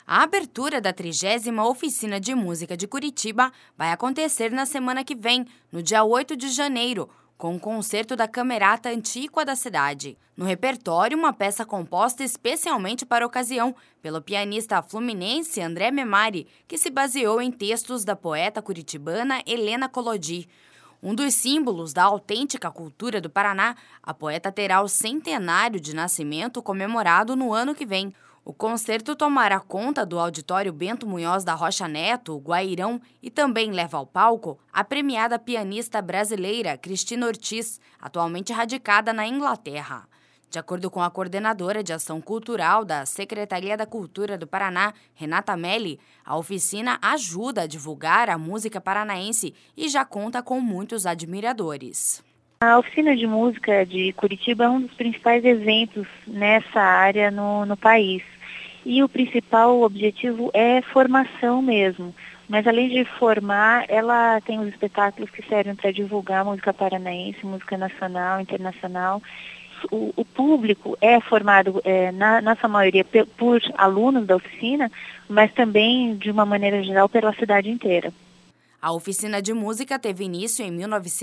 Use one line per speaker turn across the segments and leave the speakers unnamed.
A abertura da 30ª Oficina de Música de Curitiba vai acontecer na semana que vem, no dia 8 de janeiro, com o concerto da Camerata Antíqua da cidade. No repertório, uma peça composta especialmente para a ocasião pelo pianista fluminense André Memari, que se baseou em textos da poeta curitibana Helena Collodi. Um dos símbolos da autêntica cultura do Paraná, a poeta terá o centenário de nascimento comemorado no ano que vem. O concerto tomará conta do Auditório Bento Munhoz da Rocha Neto, Guairão, e também leva ao palco a premiada pianista brasileira Cristina Ortiz, atualmente radicada na Inglaterra. De acordo com a coordenadora de ação cultural da Secretaria da Cultura do Paraná, Renata Melli, a oficina ajuda a divulgar a música paranaense e já conta com muitos admiradores.
A Oficina de Música de Curitiba é um dos principais eventos nessa área no país. E o principal objetivo é formação mesmo. Mas além de formar, ela tem os espetáculos que servem para divulgar música paranaense, música nacional, internacional. O público é formado, na nossa maioria, por alunos da oficina, mas também, de uma maneira geral, pela cidade inteira.
A oficina de música teve início em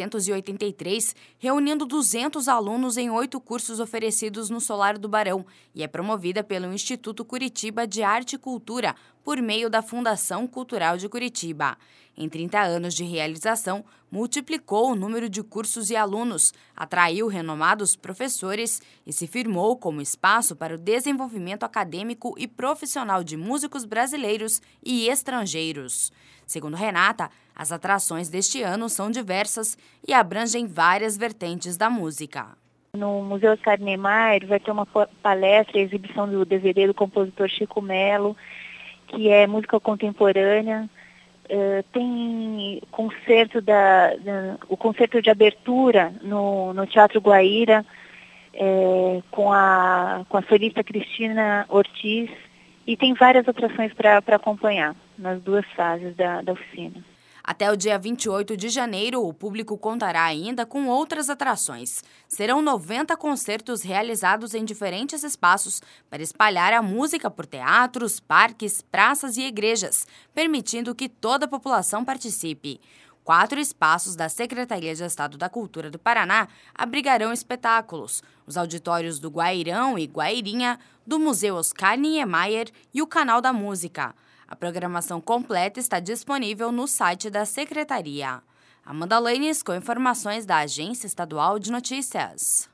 1983, reunindo 200 alunos em 8 cursos oferecidos no Solar do Barão e é promovida pelo Instituto Curitiba de Arte e Cultura, por meio da Fundação Cultural de Curitiba. Em 30 anos de realização, multiplicou o número de cursos e alunos, atraiu renomados professores e se firmou como espaço para o desenvolvimento acadêmico e profissional de músicos brasileiros e estrangeiros. Segundo Renata, as atrações deste ano são diversas e abrangem várias vertentes da música.
No Museu Oscar Niemeyer vai ter uma palestra e exibição do DVD do compositor Chico Melo, que é música contemporânea. Tem o concerto de abertura no Teatro Guaíra, com a solista Cristina Ortiz, e tem várias atrações para acompanhar nas duas fases da oficina.
Até o dia 28 de janeiro, o público contará ainda com outras atrações. Serão 90 concertos realizados em diferentes espaços para espalhar a música por teatros, parques, praças e igrejas, permitindo que toda a população participe. 4 espaços da Secretaria de Estado da Cultura do Paraná abrigarão espetáculos: os auditórios do Guairão e Guairinha, do Museu Oscar Niemeyer e o Canal da Música. A programação completa está disponível no site da Secretaria. Amanda Lanes com informações da Agência Estadual de Notícias.